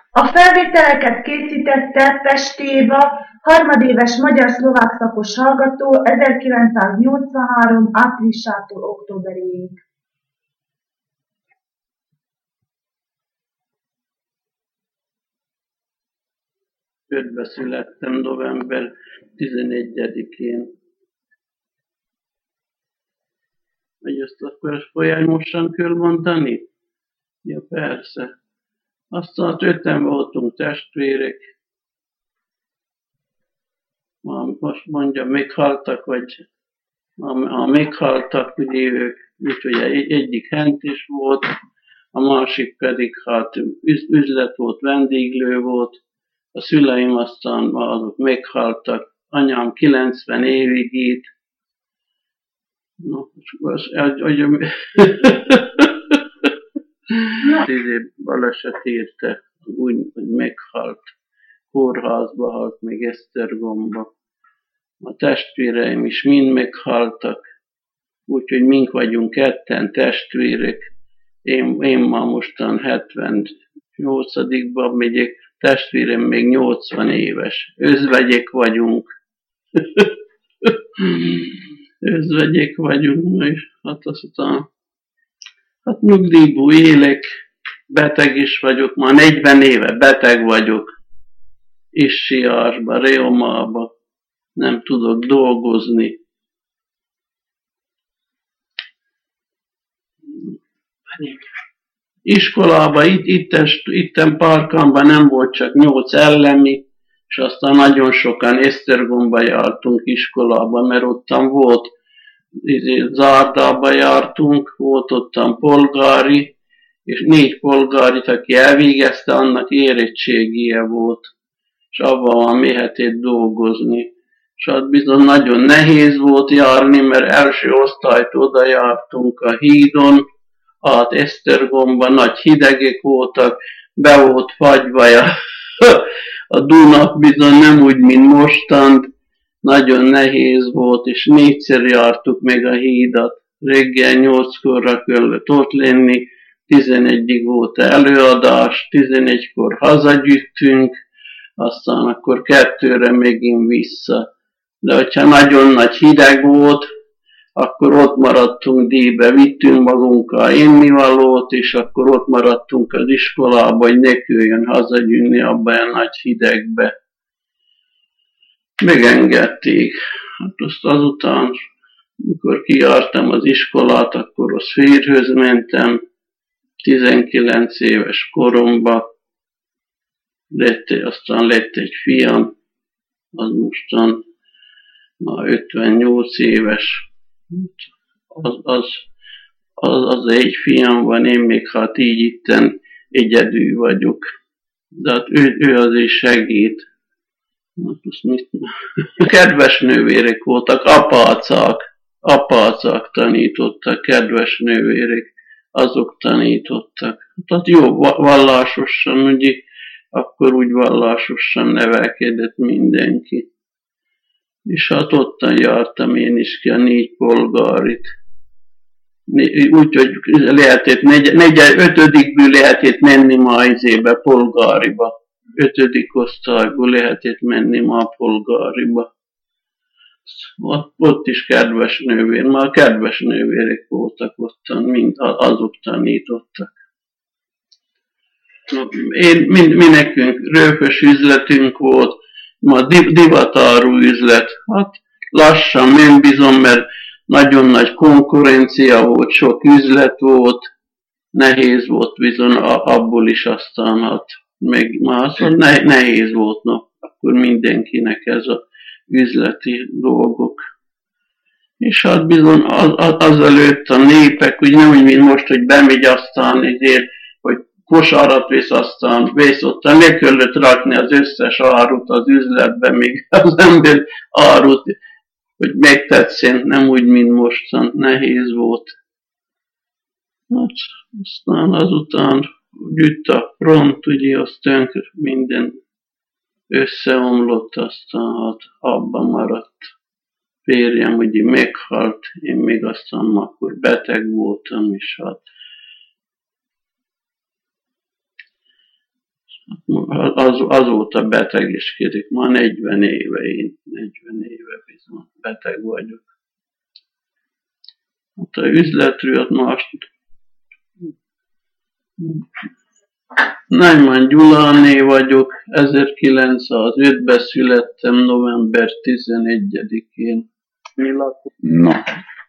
A felvételeket készítette Pest Éva, harmadéves magyar-szlovák szakos hallgató 1983. áprilisától októberéig. Ötbe születtem november 11-én. Vagy ezt akkor folyamatosan kell mondani? Ja, persze. Aztán öten voltunk testvérek. Most mondja, meghaltak, vagy meghaltak, ugye ők, úgyhogy egyik hentés volt, a másik pedig hát üzlet volt, vendéglő volt. A szüleim aztán azok meghaltak. Anyám 90 évig itt. Baleset érte, úgy, hogy meghalt. Kórházba halt, meg Esztergomba. A testvéreim is mind meghaltak, úgyhogy mink vagyunk ketten testvérek. Én ma mostan 78-ba megyek, testvérem még 80 éves. Özvegyek vagyunk. Özvegyek vagyunk, és hát aztán nyugdíjból élek, beteg is vagyok, már 40 éve beteg vagyok. Ischiásba, reumába, nem tudok dolgozni. Iskolában, itten Parkánban nem volt csak 8 ellemi, és aztán nagyon sokan Esztergomba jártunk iskolába, mert ottan volt, Zárdába jártunk, volt ottan polgári, és 4 polgárit, aki elvégezte, annak érettségie volt, és abban méhetett dolgozni. És hát bizony nagyon nehéz volt járni, mert első osztályt oda jártunk a hídon, át Esztergomba, nagy hidegek voltak, be volt fagyva a Duna, bizony nem úgy, mint mostant, nagyon nehéz volt, és 4-szer jártuk meg a hídat. Reggel 8-korra kellett ott lenni, 11-ig volt előadás, 11-kor hazagyűjtünk, aztán akkor 2-re megint vissza. De hogyha nagyon nagy hideg volt, akkor ott maradtunk díjbe, vittünk magunkkal ennivalót, és akkor ott maradtunk az iskolába, hogy ne kelljen hazagyűnni abban a nagy hidegbe. Megengedték. Hát azt azután, amikor kijártam az iskolát, akkor az férjhöz mentem, 19 éves koromban, aztán lett egy fiam, az mostan már 58 éves, az egy fiam van, én még hát így itten egyedül vagyok. De hát ő azért segít. Kedves nővérek voltak, apácák tanítottak, kedves nővérek, azok tanítottak. Tehát jó vallásosan, ugye, akkor úgy vallásosan nevelkedett mindenki. És hát ottan jártam én is ki a 4 polgárit. Úgyhogy lehetett, 5-ből lehetett menni ma izébe, polgáriba. 5. osztályból lehetett menni ma polgáriba. Ott is kedves nővér, már kedves nővérek voltak ottan, mind azok tanítottak. Mi nekünk röfös üzletünk volt, ma divatáru üzlet. Hát lassan ment bizony, mert nagyon nagy konkurencia volt, sok üzlet volt, nehéz volt bizony abból is aztán, hát meg már nehéz volt, no, akkor mindenkinek ez a üzleti dolgok. És hát bizony azelőtt a népek, úgy nem úgy, mint most, hogy bemegy aztán ezért, hogy kosarat visz, aztán vész ottan, le kellett rakni az összes árut az üzletbe, még az ember árut, hogy megtetszen, nem úgy, mint mostan, nehéz volt. Hát, aztán azután jött a front, ugye, azt tönkre minden összeomlott, aztán hát abban maradt. Férjem ugye meghalt, én még aztán akkor beteg voltam, és hát Azóta betegeskedik. Ma 40 éve, én 40 éve bizony beteg vagyok. Hát a üzletről most Neumann Gyulané vagyok, 1905-ben születtem, november 11-én. No,